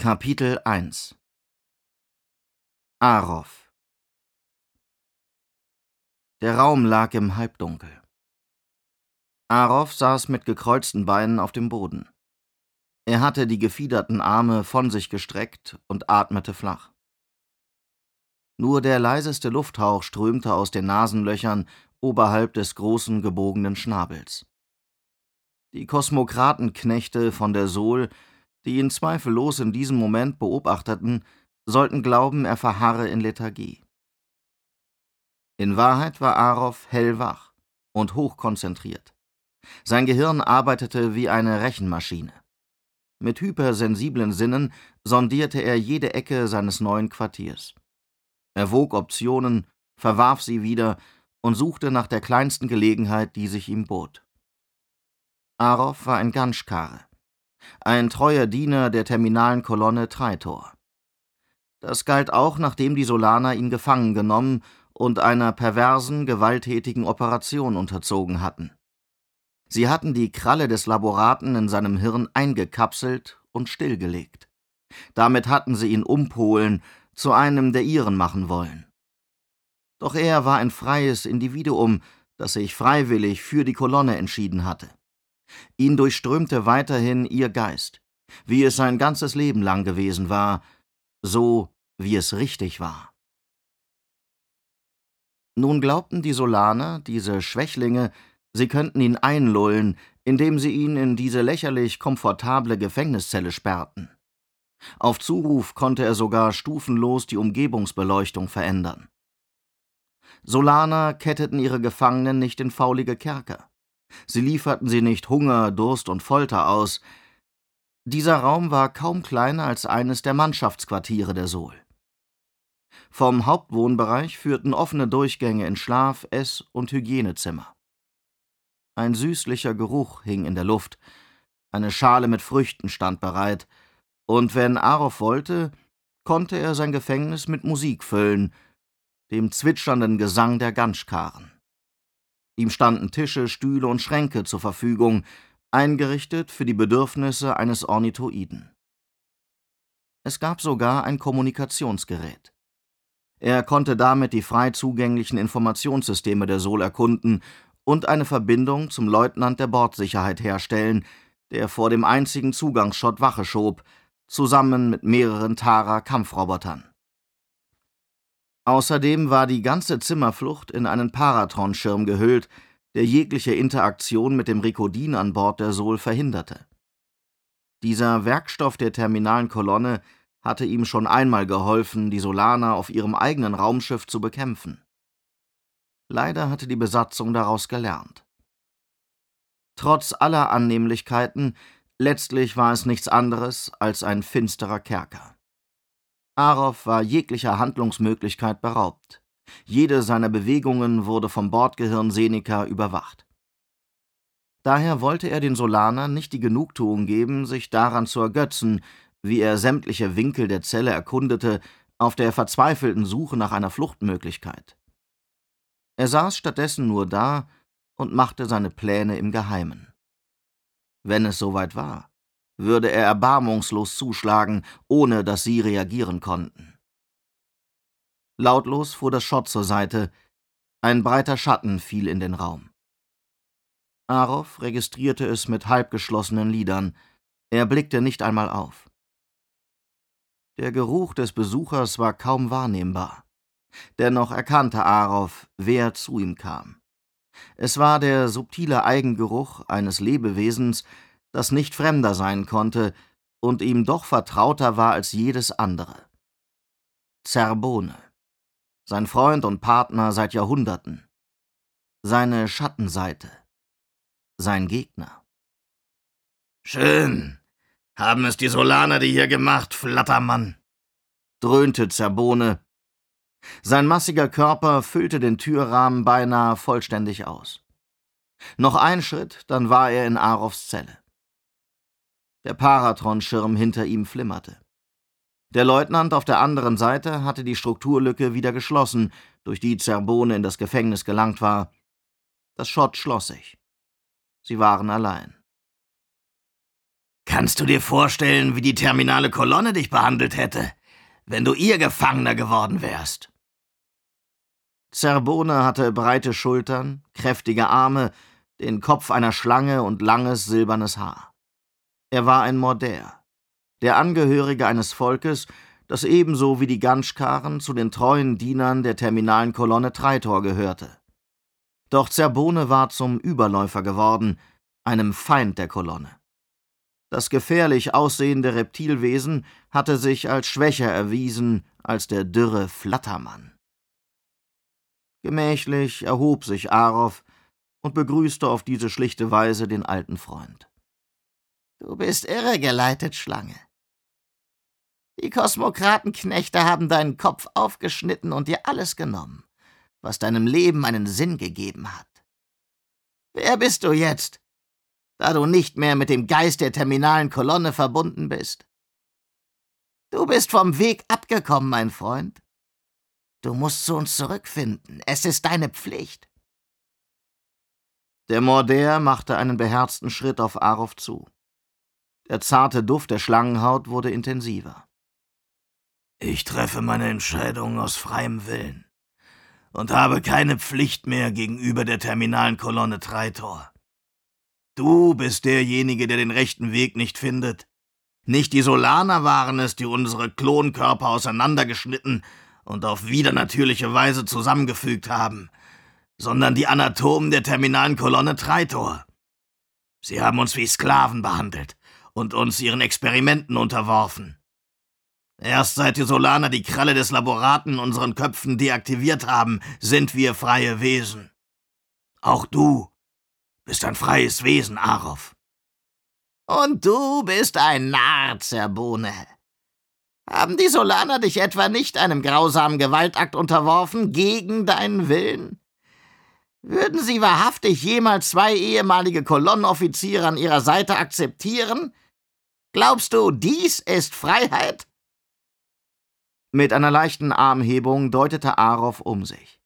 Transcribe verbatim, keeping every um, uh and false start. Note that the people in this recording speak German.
Kapitel eins Arov. Der Raum lag im Halbdunkel. Arov saß mit gekreuzten Beinen auf dem Boden. Er hatte die gefiederten Arme von sich gestreckt und atmete flach. Nur der leiseste Lufthauch strömte aus den Nasenlöchern oberhalb des großen gebogenen Schnabels. Die Kosmokratenknechte von der Sol, die ihn zweifellos in diesem Moment beobachteten, sollten glauben, er verharre in Lethargie. In Wahrheit war Arov hellwach und hochkonzentriert. Sein Gehirn arbeitete wie eine Rechenmaschine. Mit hypersensiblen Sinnen sondierte er jede Ecke seines neuen Quartiers. Er wog Optionen, verwarf sie wieder und suchte nach der kleinsten Gelegenheit, die sich ihm bot. Arov war ein Ganschkare, ein treuer Diener der terminalen Kolonne Traitor. Das galt auch, nachdem die Solaner ihn gefangen genommen und einer perversen, gewalttätigen Operation unterzogen hatten. Sie hatten die Kralle des Laboraten in seinem Hirn eingekapselt und stillgelegt. Damit hatten sie ihn umpolen, zu einem der ihren machen wollen. Doch er war ein freies Individuum, das sich freiwillig für die Kolonne entschieden hatte. Ihn durchströmte weiterhin ihr Geist, wie es sein ganzes Leben lang gewesen war, so wie es richtig war. Nun glaubten die Solaner, diese Schwächlinge, sie könnten ihn einlullen, indem sie ihn in diese lächerlich komfortable Gefängniszelle sperrten. Auf Zuruf konnte er sogar stufenlos die Umgebungsbeleuchtung verändern. Solaner ketteten ihre Gefangenen nicht in faulige Kerker. Sie lieferten sie nicht Hunger, Durst und Folter aus. Dieser Raum war kaum kleiner als eines der Mannschaftsquartiere der Sol. Vom Hauptwohnbereich führten offene Durchgänge in Schlaf-, Ess- und Hygienezimmer. Ein süßlicher Geruch hing in der Luft, eine Schale mit Früchten stand bereit, und wenn Arov wollte, konnte er sein Gefängnis mit Musik füllen, dem zwitschernden Gesang der Ganschkaren. Ihm standen Tische, Stühle und Schränke zur Verfügung, eingerichtet für die Bedürfnisse eines Ornithoiden. Es gab sogar ein Kommunikationsgerät. Er konnte damit die frei zugänglichen Informationssysteme der Sol erkunden und eine Verbindung zum Leutnant der Bordsicherheit herstellen, der vor dem einzigen Zugangsschott Wache schob, zusammen mit mehreren Tara-Kampfrobotern. Außerdem war die ganze Zimmerflucht in einen Paratron-Schirm gehüllt, der jegliche Interaktion mit dem Rekodin an Bord der Sol verhinderte. Dieser Werkstoff der terminalen Kolonne hatte ihm schon einmal geholfen, die Solaner auf ihrem eigenen Raumschiff zu bekämpfen. Leider hatte die Besatzung daraus gelernt. Trotz aller Annehmlichkeiten, letztlich war es nichts anderes als ein finsterer Kerker. Arov war jeglicher Handlungsmöglichkeit beraubt. Jede seiner Bewegungen wurde vom Bordgehirn Seneca überwacht. Daher wollte er den Solanern nicht die Genugtuung geben, sich daran zu ergötzen, wie er sämtliche Winkel der Zelle erkundete, auf der verzweifelten Suche nach einer Fluchtmöglichkeit. Er saß stattdessen nur da und machte seine Pläne im Geheimen. Wenn es soweit war, würde er erbarmungslos zuschlagen, ohne dass sie reagieren konnten. Lautlos fuhr das Schott zur Seite, ein breiter Schatten fiel in den Raum. Arov registrierte es mit halbgeschlossenen Lidern, er blickte nicht einmal auf. Der Geruch des Besuchers war kaum wahrnehmbar. Dennoch erkannte Arov, wer zu ihm kam. Es war der subtile Eigengeruch eines Lebewesens, das nicht fremder sein konnte und ihm doch vertrauter war als jedes andere. Zerbone, sein Freund und Partner seit Jahrhunderten, seine Schattenseite, sein Gegner. »Schön, haben es die Solaner dir hier gemacht, Flattermann«, dröhnte Zerbone. Sein massiger Körper füllte den Türrahmen beinahe vollständig aus. Noch ein Schritt, dann war er in Arovs Zelle. Der Paratron-Schirm hinter ihm flimmerte. Der Leutnant auf der anderen Seite hatte die Strukturlücke wieder geschlossen, durch die Zerbone in das Gefängnis gelangt war. Das Schott schloss sich. Sie waren allein. Kannst du dir vorstellen, wie die terminale Kolonne dich behandelt hätte, wenn du ihr Gefangener geworden wärst? Zerbone hatte breite Schultern, kräftige Arme, den Kopf einer Schlange und langes silbernes Haar. Er war ein Morder, der Angehörige eines Volkes, das ebenso wie die Ganschkaren zu den treuen Dienern der terminalen Kolonne Traitor gehörte. Doch Zerbone war zum Überläufer geworden, einem Feind der Kolonne. Das gefährlich aussehende Reptilwesen hatte sich als schwächer erwiesen als der dürre Flattermann. Gemächlich erhob sich Arow und begrüßte auf diese schlichte Weise den alten Freund. »Du bist irregeleitet, Schlange. Die Kosmokratenknechte haben deinen Kopf aufgeschnitten und dir alles genommen, was deinem Leben einen Sinn gegeben hat. Wer bist du jetzt, da du nicht mehr mit dem Geist der terminalen Kolonne verbunden bist? Du bist vom Weg abgekommen, mein Freund. Du musst zu uns zurückfinden. Es ist deine Pflicht.« Der Morder machte einen beherzten Schritt auf Arow zu. Der zarte Duft der Schlangenhaut wurde intensiver. »Ich treffe meine Entscheidung aus freiem Willen und habe keine Pflicht mehr gegenüber der terminalen Kolonne Traitor. Du bist derjenige, der den rechten Weg nicht findet. Nicht die Solaner waren es, die unsere Klonkörper auseinandergeschnitten und auf widernatürliche Weise zusammengefügt haben, sondern die Anatomen der terminalen Kolonne Traitor. Sie haben uns wie Sklaven behandelt und uns ihren Experimenten unterworfen. Erst seit die Solaner die Kralle des Laboraten in unseren Köpfen deaktiviert haben, sind wir freie Wesen. Auch du bist ein freies Wesen, Arow. Und du bist ein Narr, Zerbone. Haben die Solaner dich etwa nicht einem grausamen Gewaltakt unterworfen, gegen deinen Willen? Würden sie wahrhaftig jemals zwei ehemalige Kolonnenoffiziere an ihrer Seite akzeptieren? Glaubst du, dies ist Freiheit? Mit einer leichten Armhebung deutete Arow um sich.